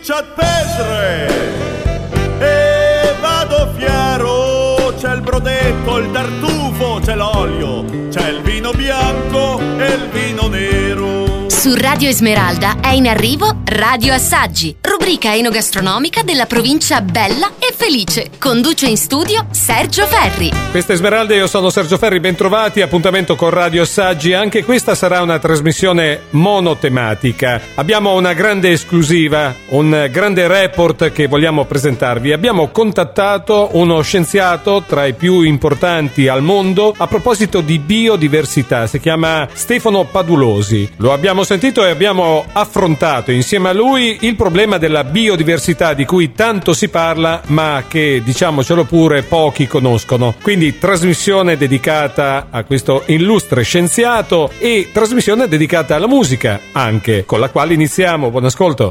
comincia a pesre e vado fiero. C'è il brodetto, il tartufo, c'è l'olio, c'è il vino bianco e il vino nero. Su Radio Esmeralda è in arrivo Radio Assaggi, rubrica enogastronomica della provincia bella e felice. Conduce in studio Sergio Ferri. Questa è Esmeralda, io sono Sergio Ferri, bentrovati, appuntamento con Radio Assaggi. Anche questa sarà una trasmissione monotematica. Abbiamo una grande esclusiva, un grande report che vogliamo presentarvi. Abbiamo contattato uno scienziato tra i più importanti al mondo a proposito di biodiversità, si chiama Stefano Padulosi. Lo abbiamo sentito e abbiamo affrontato insieme a lui il problema della biodiversità di cui tanto si parla ma che, diciamocelo pure, pochi conoscono. Quindi trasmissione dedicata a questo illustre scienziato e trasmissione dedicata alla musica anche, con la quale iniziamo. Buon ascolto.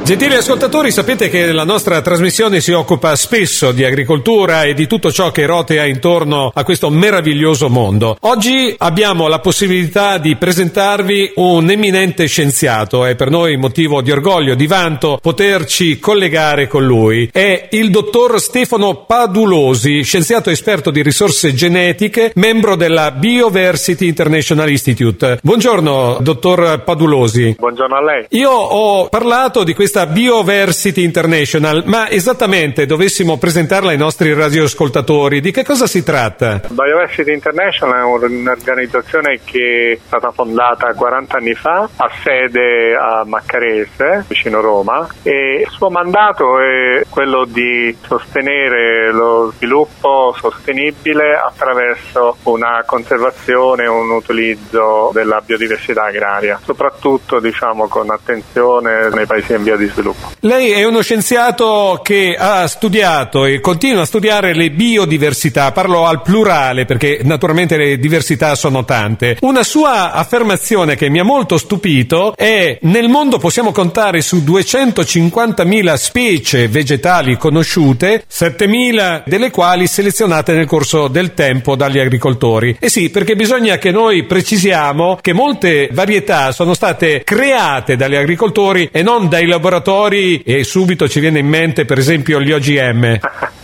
Gentili ascoltatori, sapete che la nostra trasmissione si occupa spesso di agricoltura e di tutto ciò che rotea intorno a questo meraviglioso mondo. Oggi abbiamo la possibilità di presentarvi un eminente scienziato. È per noi motivo di orgoglio, di vanto, poterci collegare con lui. È il dottor Stefano Padulosi, scienziato esperto di risorse genetiche, membro della Bioversity International Institute. Buongiorno, dottor Padulosi. Buongiorno a lei. Io ho parlato di questa Bioversity International, ma esattamente dovessimo presentarla ai nostri radioascoltatori, di che cosa si tratta? Bioversity International è un'organizzazione che è stata fondata 40 anni fa, ha sede a Maccarese, vicino Roma, e il suo mandato è quello di sostenere lo sviluppo sostenibile attraverso una conservazione e un utilizzo della biodiversità agraria, soprattutto con attenzione nei paesi in via di sviluppo. Lei è uno scienziato che ha studiato e continua a studiare le biodiversità, parlo al plurale perché naturalmente le diversità sono tante. Una sua affermazione che mi ha molto stupito è: nel mondo possiamo contare su 250.000 specie vegetali conosciute, 7.000 delle quali selezionate nel corso del tempo dagli agricoltori. E sì, perché bisogna che noi precisiamo che molte varietà sono state create dagli agricoltori e non dai laboratori, e subito ci viene in mente per esempio gli OGM.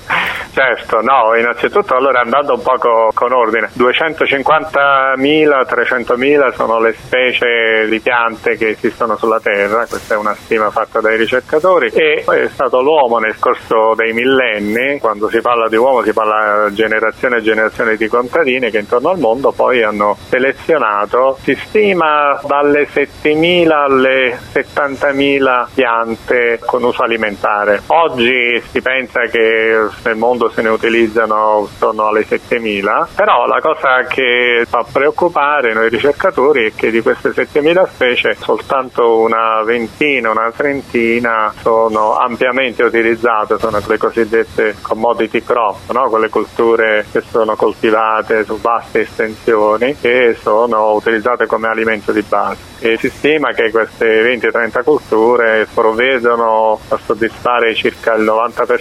Certo, no, innanzitutto allora andando un po' con ordine, 250.000, 300.000 sono le specie di piante che esistono sulla Terra, questa è una stima fatta dai ricercatori, e è stato l'uomo nel corso dei millenni, quando si parla di uomo si parla generazione e generazione di contadini che intorno al mondo poi hanno selezionato, si stima dalle 7.000 alle 70.000 piante con uso alimentare. Oggi si pensa che nel mondo se ne utilizzano attorno alle 7.000, però la cosa che fa preoccupare noi ricercatori è che di queste 7.000 specie soltanto una ventina, una trentina sono ampiamente utilizzate, sono le cosiddette commodity crop, no? Quelle colture che sono coltivate su vaste estensioni e sono utilizzate come alimento di base. E si stima che queste 20-30 colture provvedono a soddisfare circa il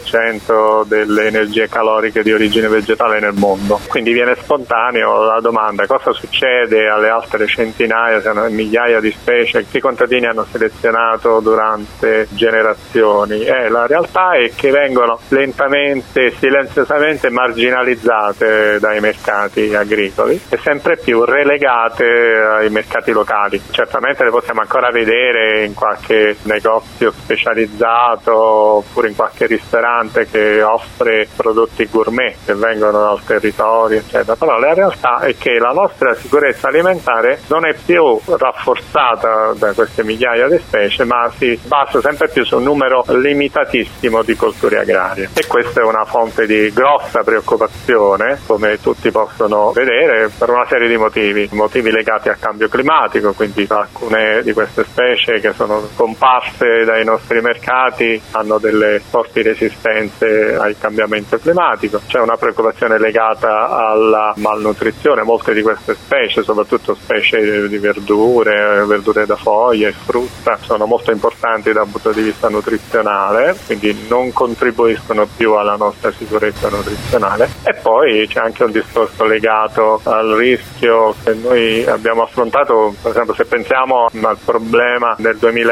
90% delle energie caloriche di origine vegetale nel mondo. Quindi viene spontaneo la domanda: cosa succede alle altre centinaia, se non migliaia di specie che i contadini hanno selezionato durante generazioni? La realtà è che vengono lentamente, silenziosamente marginalizzate dai mercati agricoli e sempre più relegate ai mercati locali. Certamente le possiamo ancora vedere in qualche negozio specializzato oppure in qualche ristorante che offre prodotti gourmet che vengono dal territorio, eccetera. Però la realtà è che la nostra sicurezza alimentare non è più rafforzata da queste migliaia di specie, ma si basa sempre più su un numero limitatissimo di colture agrarie. E questa è una fonte di grossa preoccupazione, come tutti possono vedere, per una serie di motivi legati al cambio climatico, quindi alcune di queste specie che sono comparse dai nostri mercati hanno delle forti resistenze al cambiamento climatico. C'è una preoccupazione legata alla malnutrizione. Molte di queste specie, soprattutto specie di verdure da foglia e frutta, sono molto importanti dal punto di vista nutrizionale, quindi non contribuiscono più alla nostra sicurezza nutrizionale. E poi c'è anche un discorso legato al rischio che noi abbiamo affrontato, per esempio se pensiamo al problema del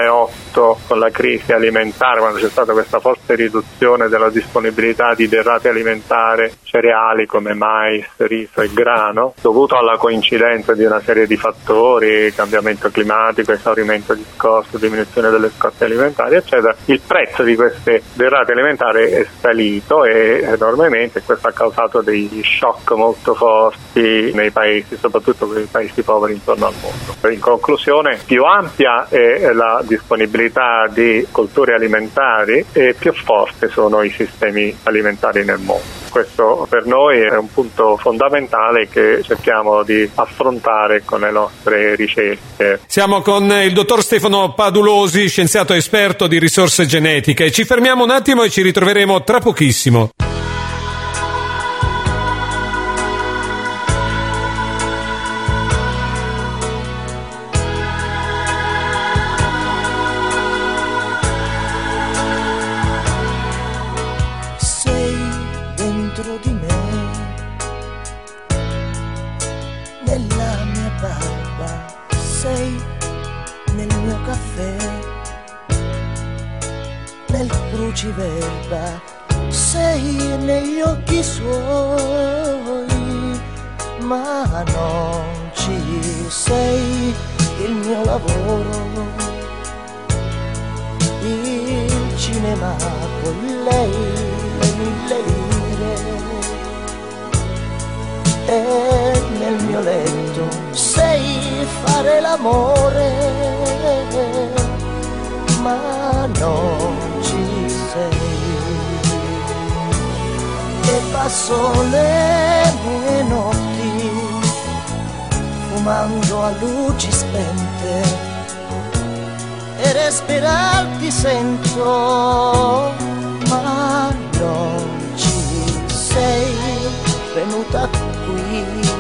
2008 con la crisi alimentare, quando c'è stata questa forte riduzione della disponibilità di derrate alimentari, cereali come mais, riso e grano, dovuto alla coincidenza di una serie di fattori, cambiamento climatico, esaurimento di scorte, diminuzione delle scorte alimentari, eccetera. Il prezzo di queste derrate alimentari è salito enormemente, e questo ha causato degli shock molto forti nei paesi, soprattutto nei paesi poveri intorno al mondo. In conclusione, più ampia è la disponibilità di colture alimentari e più forti sono i sistemi alimentari nel mondo. Questo per noi è un punto fondamentale che cerchiamo di affrontare con le nostre ricerche. Siamo con il dottor Stefano Padulosi, scienziato esperto di risorse genetiche. Ci fermiamo un attimo e ci ritroveremo tra pochissimo. nella mia barba, sei nel mio caffè, nel cruciverba, sei negli occhi suoi, ma non ci sei, il mio lavoro, il cinema con lei, le 1000 lire, e nel mio letto sei fare l'amore, ma non ci sei. E passo le mie notti fumando a luci spente e respirarti sento, ma non ci sei venuta qui,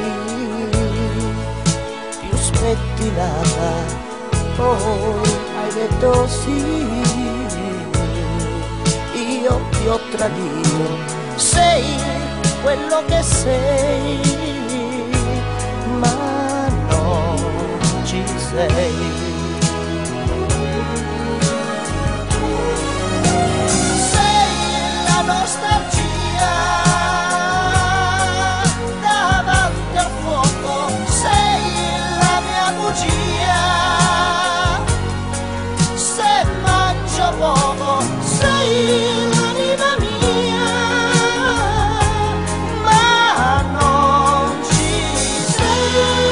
più spettinata, poi hai detto sì, io ti ho tradito, sei quello che sei, ma non ci sei. Nostalgia davanti al fuoco, sei la mia bugia, se mangio poco sei l'anima mia, ma non ci sei.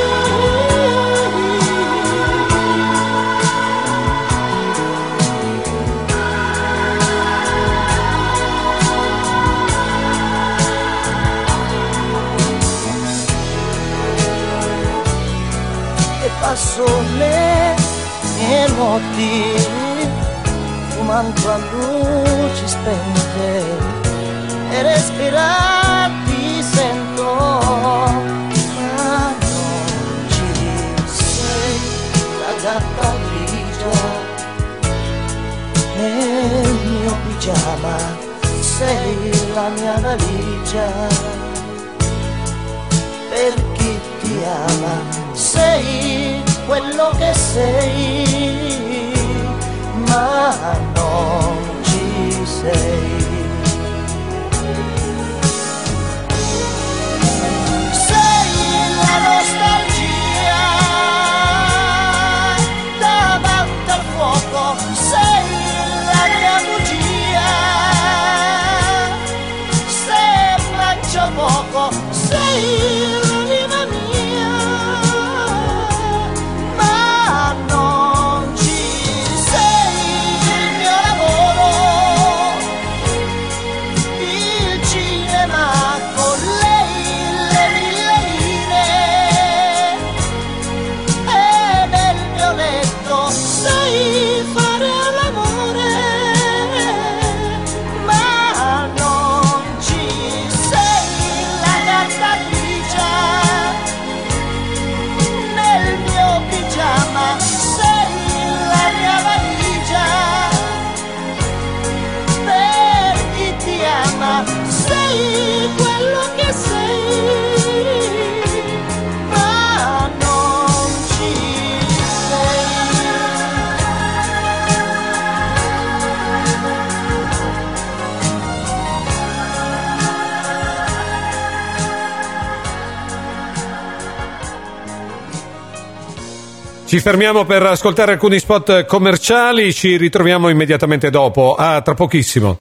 Passo le mie notti fumando a luci spente e respirarti sento, ma non ci sei, la gatta grigia nel mio pigiama, sei la mia valigia per chi ti ama. Sei quello che sei, ma non ci sei. Sei la nostalgia davanti al fuoco, sei la mia bugia, se mangio poco, sei l'anima mia. Sei quello che sei, ma non ci Ci fermiamo per ascoltare alcuni spot commerciali, ci ritroviamo immediatamente dopo, a tra pochissimo.